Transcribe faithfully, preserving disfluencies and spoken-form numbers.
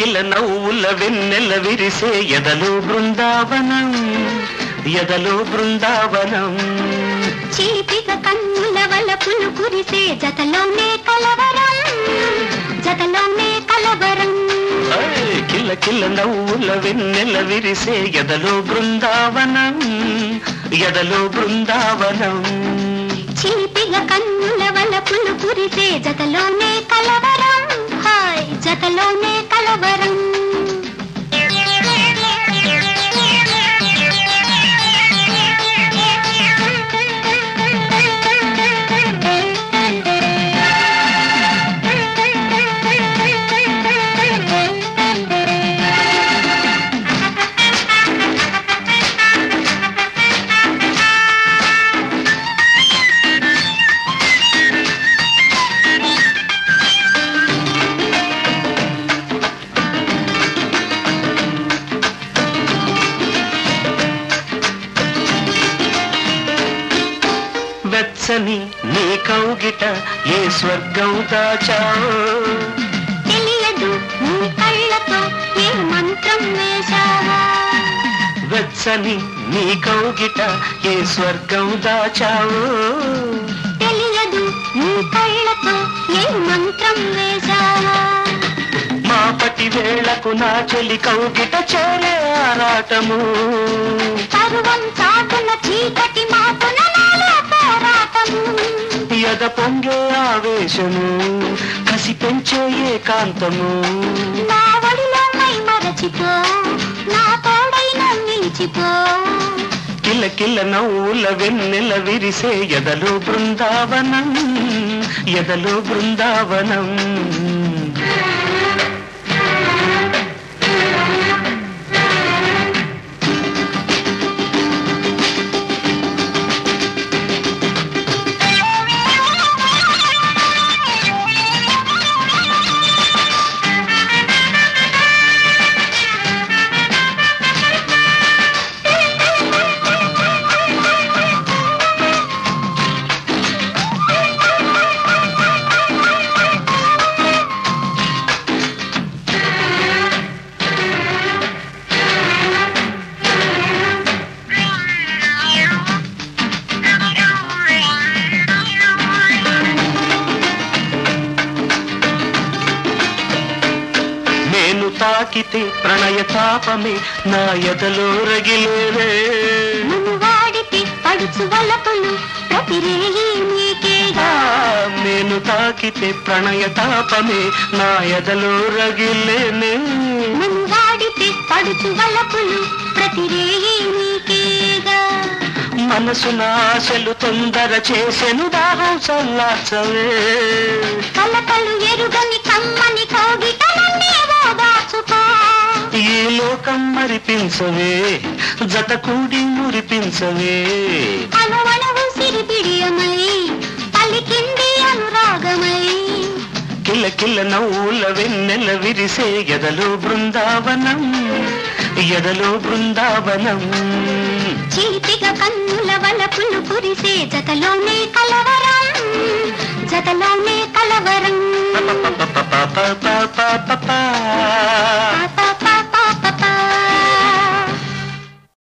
కిల నవ్వుల వెన్నెల విరిసే ఎదలో బృందావనం ఎదలో బృందావనం చీపిక కన్నుల వలపులు కురిసే జతలోనే కలవరం జతలోనే కలవరం కిల కిల నవ్వుల వెన్నెల విరిసే ఎదలో బృందావనం ఎదలో బృందావనం చీపిక కన్నుల వలపులు కురిసే జతలోనే కలవరం హాయ్ జతలోనే కలవరం వెచ్చని నీ కౌగిట ఏ స్వర్గం దాచావో తెలియదు నీ కళ్ళతో ఏ మంత్రం వేశావో వెచ్చని నీ కౌగిట ఏ స్వర్గం దాచావో తెలియదు నీ కళ్ళతో ఏ మంత్రం వేశావో మాపటి వేళకు నా చెలి కౌగిట చేరే ఆరాటము పరువం చాటున చీకటి మాపున నాలో పోరాటము ఎద పొంగే ఆవేశము కసి పెంచే ఏకాంతము నా ఒడిలో మై మరచిపో నా తోడైన నిలిచిపో కిల కిల నవ్వుల వెన్నెల విరిసే ఎదలో బృందావనం ఎదలో బృందావనం తాకితే ప్రణయ తాపమే నా ఎదలో రగిలేవే నువ్వు వాడితే పడుచు వలపులు ప్రతిరేయి నీకేగా నేను తాకితే ప్రణయ తాపమే నా ఎదలో రగిలేనే నువ్వు వాడితే పడుచు వలపులు ప్రతిరేయి నీకేగా మనసున ఆశలు తొందర చేసెను దాహం చల్లార్చవే కలకలు ఎరుగని కమ్మని కౌగిటలన్నీ ఓదార్చుకో ఈ లోకం మరిపించవే జత కూడి మురిపించవే అనువనవు సిరిపిడియమై పలికింది అనురాగమై కిల కిల నవ్వుల వెన్నెల విరిసే ఎదలో బృందావనం ఎదలో బృందావనం చీపిక కన్నుల వలపులు కురిసే జతలోనే కలవరం జతలోనే కలవరం ప ప ప ప ప ప ప ప